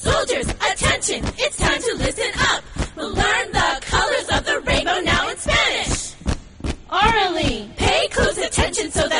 Soldiers, attention, it's time to listen up. We'll learn the colors of the rainbow now in Spanish. Orally, pay close attention so